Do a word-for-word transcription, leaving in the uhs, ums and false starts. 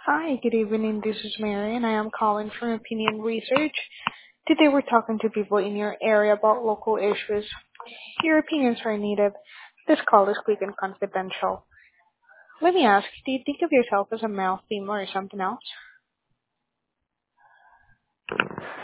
Hi, good evening. This is Mary, and I am calling from Opinion Research. Today we're talking to people in your area about local issues. Your opinions are needed. This call is quick and confidential. Let me ask, do you think of yourself as a male, female, or something else?